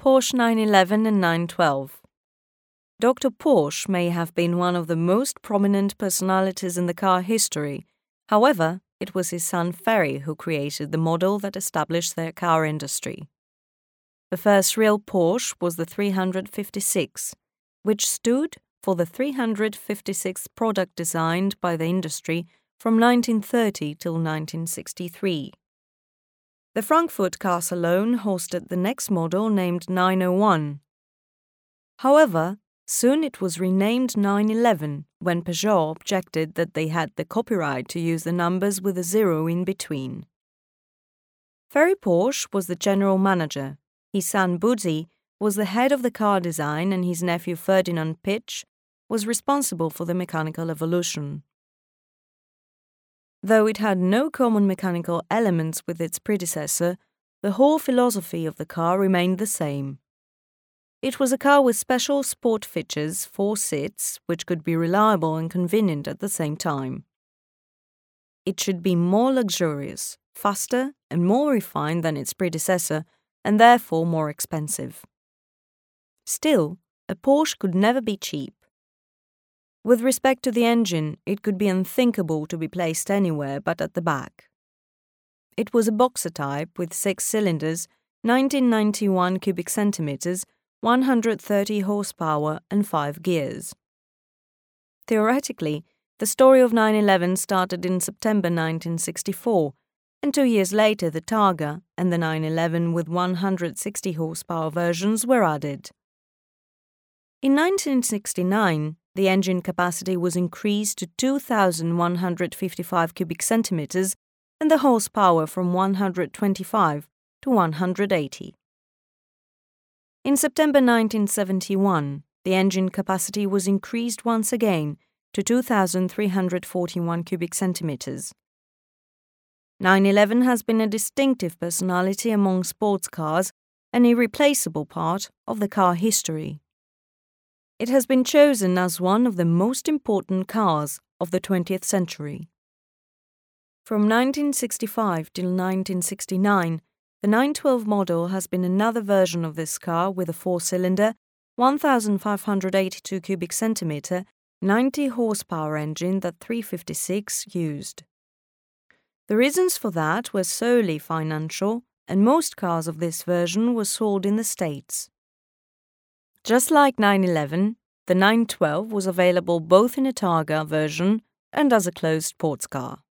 Porsche 911 and 912. Dr. Porsche may have been one of the most prominent personalities in the car history. However, it was his son Ferry who created the model that established their car industry. The first real Porsche was the 356, which stood for the 356th product designed by the industry from 1930 till 1963. The Frankfurt Car Salon hosted the next model named 901. However, soon it was renamed 911 when Peugeot objected that they had the copyright to use the numbers with a zero in between. Ferry Porsche was the general manager. His son Buzzi was the head of the car design, and his nephew Ferdinand Pitch was responsible for the mechanical evolution. Though it had no common mechanical elements with its predecessor, the whole philosophy of the car remained the same. It was a car with special sport features, 4 seats, which could be reliable and convenient at the same time. It should be more luxurious, faster, and more refined than its predecessor, and therefore more expensive. Still, a Porsche could never be cheap. With respect to the engine, it could be unthinkable to be placed anywhere but at the back. It was a boxer type with 6 cylinders, 1991 cubic centimeters, 130 horsepower and 5 gears. Theoretically, the story of 911 started in September 1964, and 2 years later the Targa and the 911 with 160 horsepower versions were added. In 1969, the engine capacity was increased to 2,155 cubic centimeters and the horsepower from 125 to 180. In September 1971, the engine capacity was increased once again to 2,341 cubic centimeters. 911 has been a distinctive personality among sports cars, an irreplaceable part of the car history. It has been chosen as one of the most important cars of the 20th century. From 1965 till 1969, the 912 model has been another version of this car with a 4-cylinder, 1,582 cubic centimeter, 90 horsepower engine that 356 used. The reasons for that were solely financial, and most cars of this version were sold in the States. Just like 911, the 912 was available both in a Targa version and as a closed sports car.